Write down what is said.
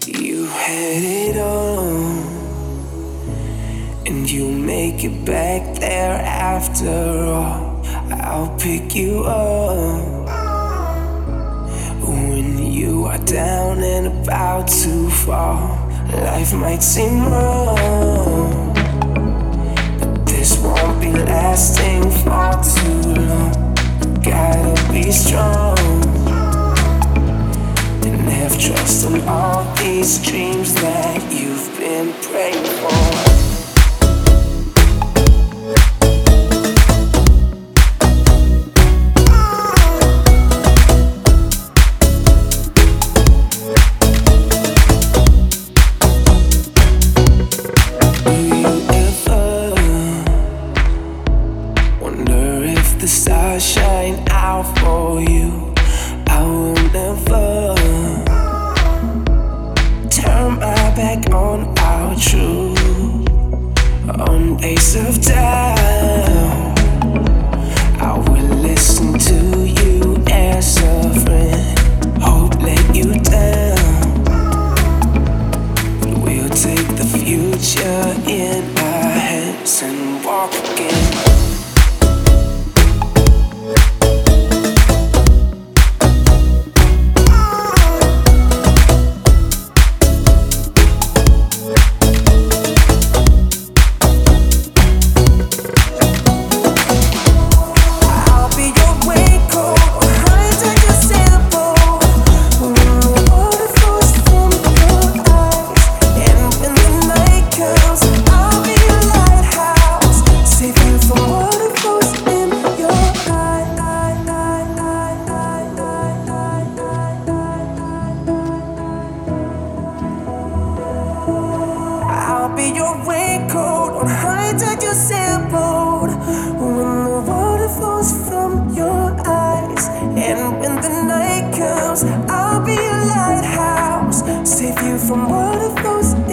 You had it all, and you make it back there after all. I'll pick you up when you are down and about to fall. Life might seem wrong, but this won't be lasting for too long. Gotta be strong and have trust in all these dreams that you've been praying for. The stars shine out for you. I will never turn my back on our truth. On days of doubt, I will listen to you as a friend. Hope let you down, but we'll take the future in our hands and walk again. I'll be your raincoat on high tide, your sailboat. When the water flows from your eyes, and when the night comes, I'll be your lighthouse. Save you from water flows